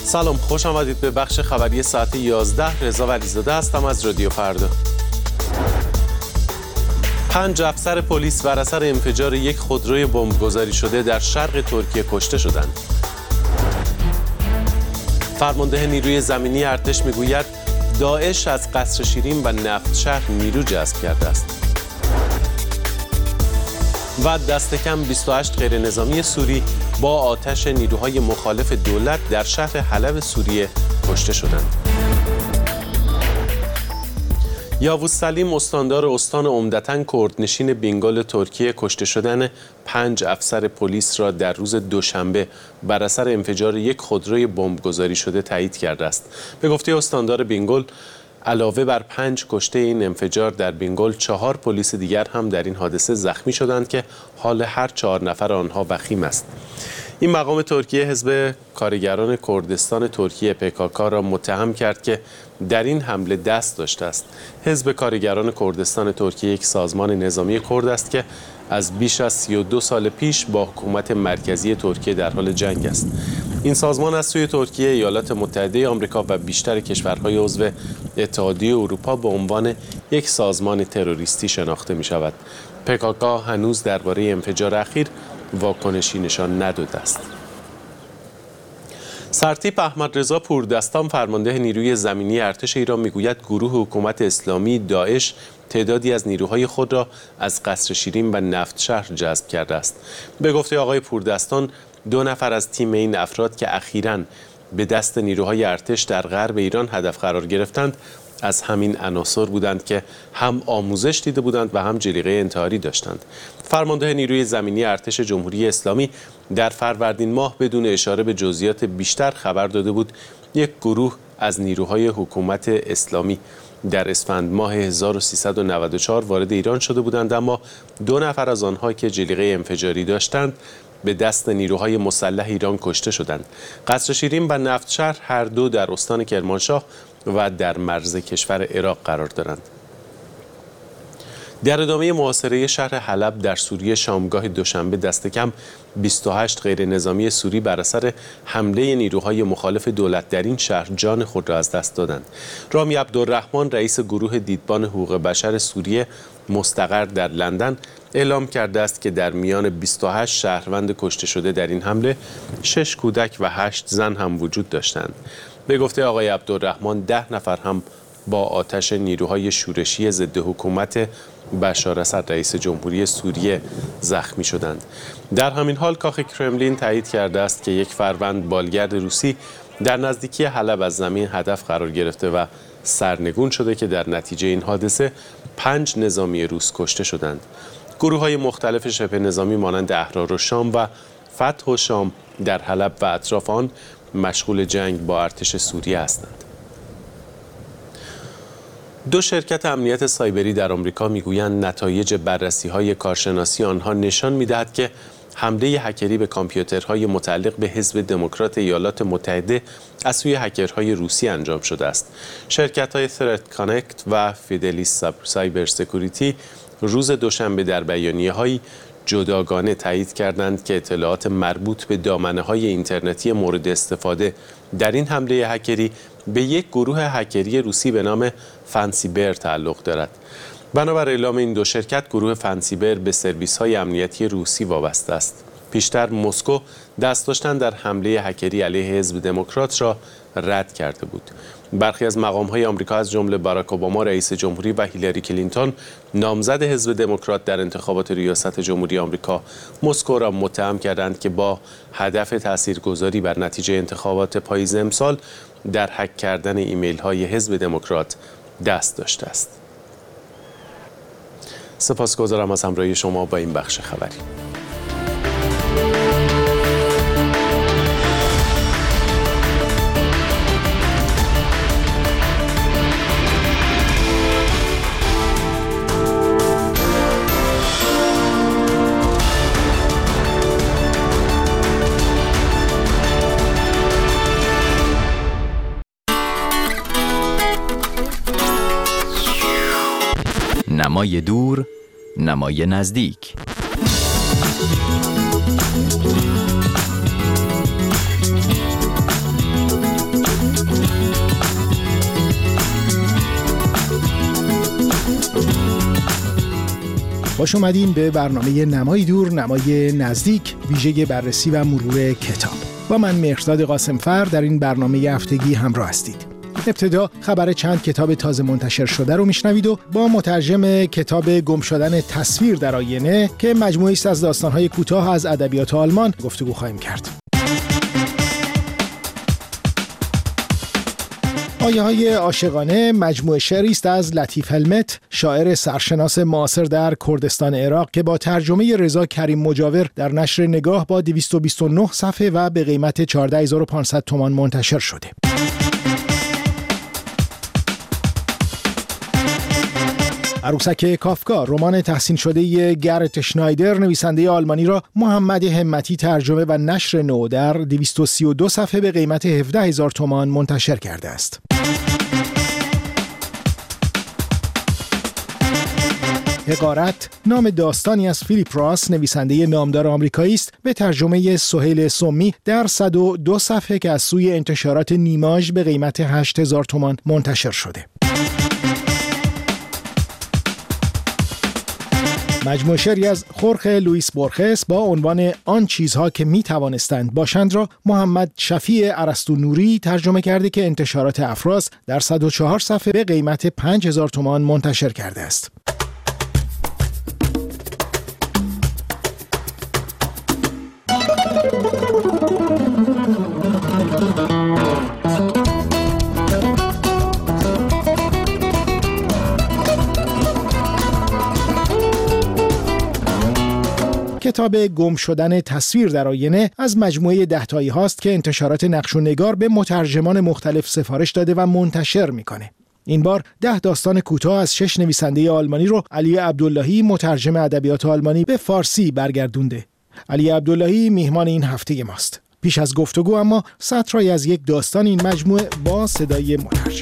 سلام، خوش آمدید به بخش خبری ساعت 11. رضا ولیزاده هستم از رادیو فردا. 5 افسر پلیس بر اثر انفجار یک خودروی بمبگذاری شده در شرق ترکیه کشته شدند. فرمانده نیروی زمینی ارتش میگوید داعش از قصر شیرین و نفت شهر نیرو جذب کرده است. و دست کم 28 غیر نظامی سوری با آتش نیروهای مخالف دولت در شهر حلب سوریه کشته شدند. یاووز سلیم استاندار استان عمدتاً کردنشین بینگال ترکیه کشته شدن 5 افسر پلیس را در روز دوشنبه بر اثر انفجار یک خودروی بمبگذاری شده تایید کرده است. به گفته استاندار بینگال، علاوه بر 5 کشته این انفجار در بینگال، 4 پلیس دیگر هم در این حادثه زخمی شدند که حال هر 4 نفر آنها وخیم است. این مقام ترکیه حزب کارگران کردستان ترکیه PKK را متهم کرد که در این حمله دست داشته است. حزب کارگران کردستان ترکیه یک سازمان نظامی کرد است که از بیش از 32 سال پیش با حکومت مرکزی ترکیه در حال جنگ است. این سازمان از سوی ترکیه، ایالات متحده آمریکا و بیشتر کشورهای عضو اتحادیه اروپا به عنوان یک سازمان تروریستی شناخته می شود. PKK هنوز درباره انفجار اخیر واکنشی نشان نداده است. سرتیپ احمدرضا پوردستان فرمانده نیروی زمینی ارتش ایران میگوید گروه حکومت اسلامی داعش تعدادی از نیروهای خود را از قصر شیرین و نفت شهر جذب کرده است. به گفته آقای پوردستان، 2 نفر از تیم این افراد که اخیراً به دست نیروهای ارتش در غرب ایران هدف قرار گرفتند از همین عناصر بودند که هم آموزش دیده بودند و هم جلیقه انتحاری داشتند. فرمانده نیروی زمینی ارتش جمهوری اسلامی در فروردین ماه بدون اشاره به جزئیات بیشتر خبر داده بود یک گروه از نیروهای حکومت اسلامی در اسفند ماه 1394 وارد ایران شده بودند، اما 2 نفر از آنها که جلیقه انفجاری داشتند به دست نیروهای مسلح ایران کشته شدند. قصر شیرین و نفت شهر هر دو در استان کرمانشاه و در مرز کشور عراق قرار دارند. در ادامه محاصره شهر حلب در سوریه شامگاه دوشنبه دست کم 28 غیر نظامی سوری بر اثر حمله نیروهای مخالف دولت در این شهر جان خود را از دست دادند. رامی عبدالرحمن، رئیس گروه دیدبان حقوق بشر سوریه مستقر در لندن، اعلام کرده است که در میان 28 شهروند کشته شده در این حمله 6 کودک و 8 زن هم وجود داشتند. به گفته آقای عبدالرحمن، 10 نفر هم با آتش نیروهای شورشی ضد حکومت بشار اسد رئیس جمهوری سوریه زخمی شدند. در همین حال کاخ کرملین تایید کرده است که یک فروند بالگرد روسی در نزدیکی حلب از زمین هدف قرار گرفته و سرنگون شده که در نتیجه این حادثه 5 نظامی روس کشته شدند. گروه‌های مختلف شبه نظامی مانند احرار الشام و فتح الشام در حلب و اطراف آن مشغول جنگ با ارتش سوریه هستند. 2 شرکت امنیت سایبری در آمریکا میگویند نتایج بررسی‌های کارشناسی آنها نشان می‌دهد که حمله هکری به کامپیوترهای متعلق به حزب دموکرات ایالات متحده از سوی هکرهای روسی انجام شده است. شرکت‌های ثرت کانکت و فیدلیس سایبر سکیوریتی روز دوشنبه در بیانیه‌هایی جداگانه تایید کردند که اطلاعات مربوط به دامنه‌های اینترنتی مورد استفاده در این حمله هکری به یک گروه هکری روسی به نام فنسیبر تعلق دارد. بنابر اعلام این 2 شرکت، گروه فنسیبر به سرویس‌های امنیتی روسی وابسته است. پیشتر مسکو دست داشتن در حمله هکری علیه حزب دموکرات را رد کرده بود. برخی از مقام‌های آمریکا از جمله باراک اوباما رئیس جمهوری و هیلاری کلینتون نامزد حزب دموکرات در انتخابات ریاست جمهوری آمریکا مسکو را متهم کردند که با هدف تاثیرگذاری بر نتیجه انتخابات پاییز امسال در هک کردن ایمیل‌های حزب دموکرات دست داشته است. سپاسگزارم از همراهی شما با این بخش خبری. نمای دور، نمای نزدیک. خوش اومدین به برنامه نمای دور نمای نزدیک، ویژه بررسی و مرور کتاب. با من مهرزاد قاسمفر در این برنامه هفتگی همراه هستید. ابتدا خبر چند کتاب تازه منتشر شده رو میشنوید و با مترجم کتاب گم شدن تصویر در آینه که مجموعه‌ای است از داستان‌های کوتاه از ادبیات آلمان گفتگو خواهیم کرد. آیه‌های عاشقانه مجموعه شعری است از لطیف هلمت، شاعر سرشناس معاصر در کردستان عراق که با ترجمه رضا کریم مجاور در نشر نگاه با 229 صفحه و به قیمت 14500 تومان منتشر شده. عروسک کافکا، رمان تحسین شده گرت شنایدر، نویسنده آلمانی را محمد همتی ترجمه و نشر نو در 232 صفحه به قیمت 17000 تومان منتشر کرده است. حقارت، نام داستانی از فیلیپ راس، نویسنده نامدار آمریکایی است، به ترجمه سهیل سمی در 102 صفحه که از سوی انتشارات نیماژ به قیمت 8000 تومان منتشر شده. مجموعه شعری از خورخه لوئیس بورخس با عنوان آن چیزها که می توانستند باشند را محمد شفیع ارسطو نوری ترجمه کرده که انتشارات افراز در 104 صفحه به قیمت 5000 تومان منتشر کرده است. کتاب گم شدن تصویر در آینه از مجموعه 10 تایی هاست که انتشارات نقش و نگار به مترجمان مختلف سفارش داده و منتشر میکنه. این بار 10 داستان کوتاه از 6 نویسنده آلمانی رو علی عبداللهی، مترجم ادبیات آلمانی، به فارسی برگردونده. علی عبداللهی میهمان این هفته ماست. پیش از گفتگو اما سطری از یک داستان این مجموعه با صدای مترجم.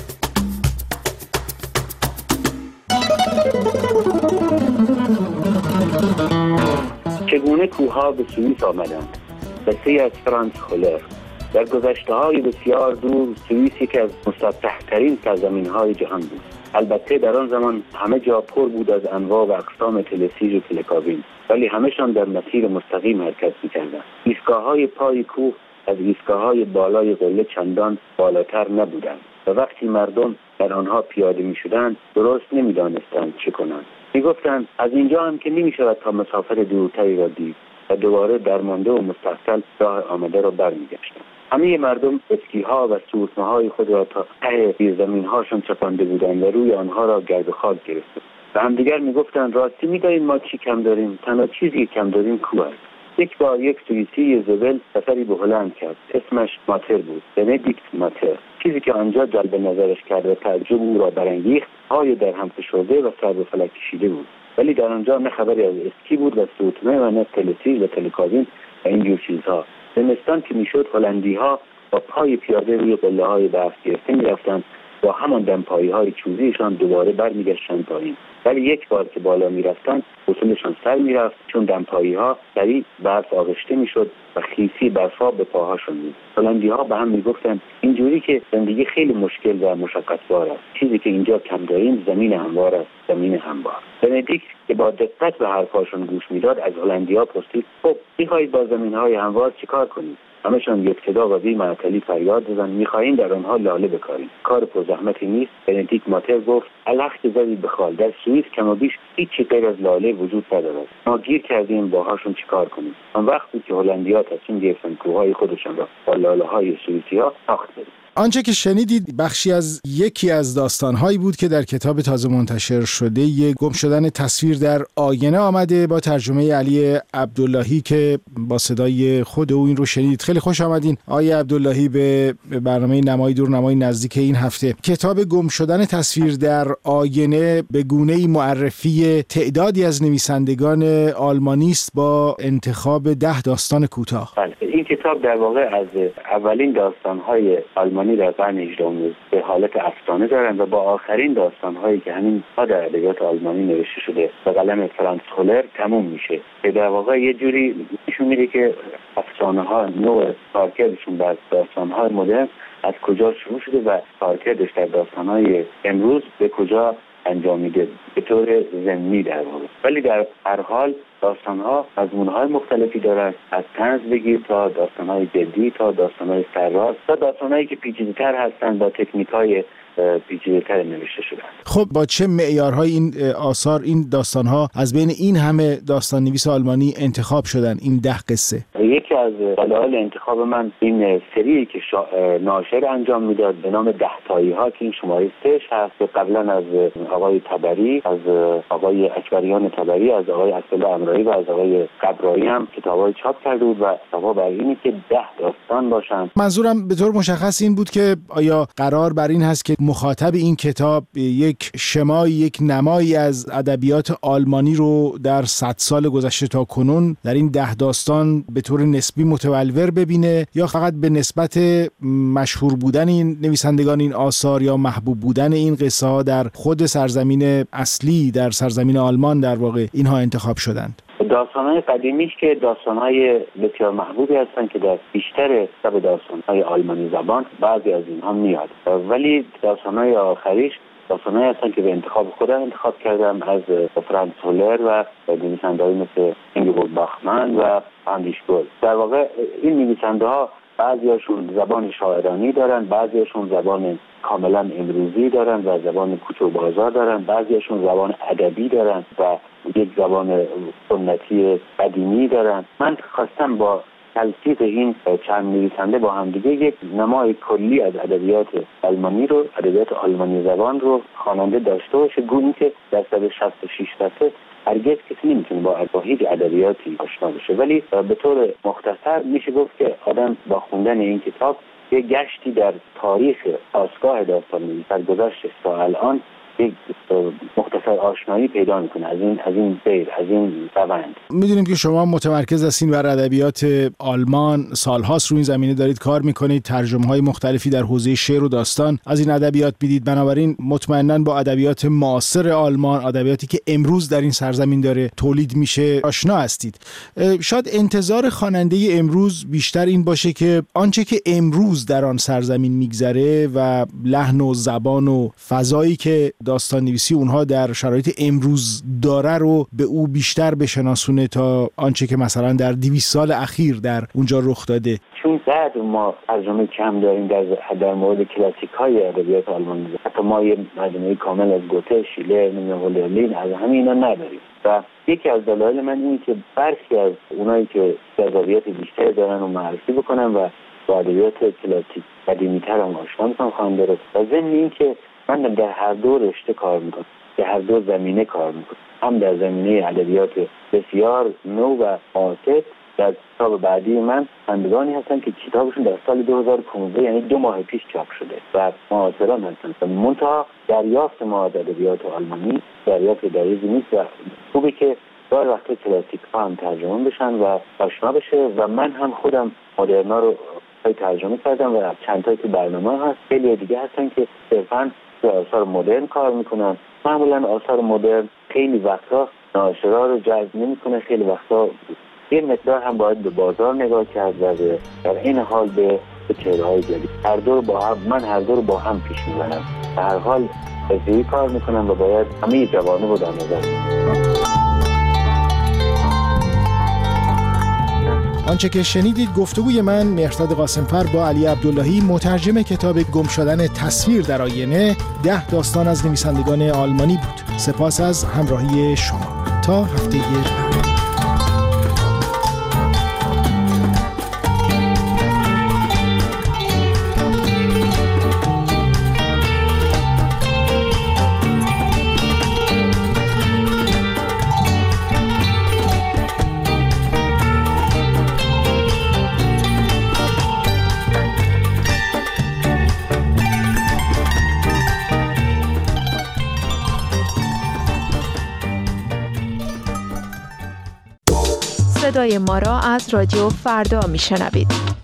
چگونه کوه‌ها به سوئیس آمدند؟ قصه از فرانس خولر. در گذشته‌های بسیار دور سوئیس یکی از مسطح‌ترین سرزمین‌های جهان بود. البته در آن زمان همه جا پر بود از انواع و اقسام تلسیج و تلکابین، ولی همه‌شان در مسیر مستقیم حرکت می‌کردند. ایستگاه‌های پای کوه از ایستگاه‌های بالای قله چندان بالاتر نبودند و وقتی مردم در آنها پیاده می‌شدند درست نمی‌دانستند چه کنند. میگفتند از اینجا هم که نمی‌شود تا مسافت دورتری را دید و دوباره درمانده و مستحصل راه آمده را برمیگشتند. همه مردم اسکی‌ها و سوسمه‌های خود را تا ته زمین‌هاشان چپانده بودند و روی آنها را گرد و خاک گرفته. و همدیگر میگفتند راستی می‌دانید ما چی کم داریم؟ تنها چیزی کم داریم کوه است. یک بار یک سوئیسی زبل سفری به هلند کرد. اسمش ماتر بود، بندیکت ماتر. چیزی که آنجا جلب نظرش کرد و تعجب او را برانگیخت پای در هم فشرده و سر به فلک کشیده بود. ولی در آنجا نه خبری از اسکی بود و سوتمه و نه تلسیج و تلکابین و اینجور چیزها. زمستان که میشد هلندی‌ها با پای پیاده روی قله‌های برف گرفته می‌رفتند با همان دمپایی‌های چوبیشان دوباره برمیگشتند پایین. ولی یک بار که بالا می‌رفتند اصولشان سر می‌رفت، چون دمپایی‌ها سریع برف آغشته می‌شد و خیسی برفا به پاهاشون می‌افتاد. هلندی‌ها به هم می‌گفتند اینجوری که زندگی خیلی مشکل و مشقت‌بار است. چیزی که اینجا کم داریم زمین هموار است، زمین هموار. بندیکت که با دقت به حرفاشون گوش میداد از هلندی‌ها پرسید خب می‌خواهید با زمین‌های هموار چیکار کنید؟ همشان یک صدا و بی معطلی فریاد زدند می‌خواهیم در آنها لاله بکاریم. کار پرزحمتی نیست. بندیکت ماتر گفت الحق زدید بخال. در سوئیس کم و بیش هیچی غیر از لاله وجود ندارد. ما گیر کردیم باهاشون چیکار کنیم. آن وقت بود که هلندی‌ها تصمیم گرفتند کوههای خودشان را با لاله‌های سوئیسی‌ها ساخت بدهند. آنچه که شنیدید بخشی از یکی از داستان‌هایی بود که در کتاب تازه منتشر شده گم شدن تصویر در آینه آمده با ترجمه علی عبداللهی که با صدای خود او این رو شنیدید. خیلی خوش آمدین آقای عبداللهی به برنامه نمای دور نمای نزدیک این هفته. کتاب گم شدن تصویر در آینه به گونه‌ای معرفی تعدادی از نویسندگان آلمانی است با انتخاب 10 داستان کوتاه. این کتاب در واقع از اولین داستان‌های آلمانی در قرن 18 به حالت افسانه دارند و با آخرین داستان‌هایی که همین در ادبیات آلمانی نوشته شده به قلم فرانس خولر تموم میشه. که در واقع یه جوری نشون میده که افسانه‌ها نوع کارکردشون بر داستان‌های مدرن از کجا شروع شده و کارکردش در داستان‌های امروز به کجا انجامیده به طور ضمنی در واقع. ولی در هر حال داستان‌ها مضمون‌های مختلفی دارند، از طنز بگیر تا داستان‌های جدی تا داستان‌های سرراست تا داستان‌هایی که پیچیده‌تر هستند با تکنیک‌های پیچیده‌تر نوشته شدن. خب با چه معیارهای این آثار، این داستان‌ها از بین این همه داستان نویس آلمانی انتخاب شدن، این 10 قصه؟ یکی از دلایل انتخاب من این سری که ناشر انجام میداد به نام 10 تایی‌ها که این شماره 6 هست که قبلا از آقای تبری، از آقای اکبریان تبری، از آقای اسدالله امرایی و از آقای قبرایی هم کتابای چاپ کرده بود و اتفاق بر اینه که 10 داستان باشن. منظورم به طور مشخص این بود که آیا قرار بر این هست که مخاطب این کتاب یک شمایی، یک نمایی از ادبیات آلمانی رو در 100 سال گذشته تا کنون در این 10 داستان به طور نسبی متولور ببینه، یا فقط به نسبت مشهور بودن این نویسندگان این آثار یا محبوب بودن این قصه ها در خود سرزمین اصلی، در سرزمین آلمان در واقع اینها انتخاب شدند؟ داستان‌های قدیمیش که داستان‌های بسیار محبوبی هستن که در بیشتر کتاب داستان‌های آلمانی زبان بعضی از اینها میاد، ولی داستان‌های آخریش داستان‌هایی هستن که به انتخاب خودم انتخاب کردم از فرانس هولر و نویسنده‌هایی مثل اینگبورگ باخمن و اندریش گل. در واقع این نویسنده‌ها بعضی‌هاشون زبان شاعرانی دارن، بعضی‌هاشون زبان کاملا امروزی دارن و زبان کوچه و بازار دارن، بعضی‌هاشون زبان ادبی دارن و یک زبان سنتی قدیمی دارن. من خواستم با تلفیق این چند نویسنده با هم دیگه یک نمای کلی از ادبیات آلمانی رو، ادبیات آلمانی زبان رو خواننده داشته باشه، گونه که در 166 صفحه هرگز کسی نمیتونه با هیچ ادبیاتی آشنا بشه. ولی به طور مختصر میشه گفت که آدم با خوندن این کتاب یک گشتی در تاریخ آسگاه داستان سرگذشت تا الان یک مختصر آشنایی پیدا میکنه از این سیر، از این روند. میدونیم که شما متمرکز هستین بر ادبیات آلمان، سالهاست رو این زمینه دارید کار میکنید، ترجمه‌های مختلفی در حوزه شعر و داستان از این ادبیات میدید، بنابراین مطمئناً با ادبیات معاصر آلمان، ادبیاتی که امروز در این سرزمین داره تولید میشه آشنا هستید. شاید انتظار خواننده امروز بیشتر این باشه که آنچه که امروز در آن سرزمین میگذره و لحن و زبان و فضایی که داستان نویسی اونها در شرایط امروز داره رو به او بیشتر بشناسونه تا آنچه که مثلا در 200 سال اخیر در اونجا رخ داده. چون بعد ما ترجمه کم داریم در مورد کلاسیک های ادبیات آلمانی، حتی ما یه مجموعه کامل از گوته، شیلر، هولرلین از همینا نداریم و یکی از دلایل من اینه که برخی از اونایی که ادبیات بیشتر دارن رو معرفی بکنم و با ادبیات کلاسیک قدیمی‌تر هم آشنا می‌کنم خواننده رو. و ضمن این که من در هر دو رشته کار میکنم، در هر دو زمینه کار میکنم، هم در زمینه ادبیات بسیار نو و معاصر. در کتاب بعدی من خوانندگانی هستن که کتابشون در سال 2015 یعنی 2 ماه پیش چاپ شده و معاصران هستن. منتها دریافت ما از ادبیات آلمانی دریافت دقیقی نیست و خوبه که دار وقت کلاسیک ها هم ترجمه بشن و آشنا بشه و من هم خودم مدرنا رو ترجمه کردم و چند تا که برنامه هست. خیلی دیگه هستن که صرفاً آثار مدرن کار میکنن. معمولا آثار مدرن خیلی وقتا ناشرا رو جذب نمیکنه، خیلی وقتا یه مقدار هم باید به بازار نگاه کرد و در این حال به چهره‌های جدید. هر دو رو با هم پیش میبرم. در هر حال بسیاری کار میکنم و باید همه جوانب رو در نظر بگیرم. آنچه که شنیدید گفتگوی من مهرداد قاسمفر با علی عبداللهی، مترجم کتاب گم شدن تصویر در آینه، 10 داستان از نویسندگان آلمانی بود. سپاس از همراهی شما. تا هفته دیگر. صدای ما را از رادیو فردا میشنوید.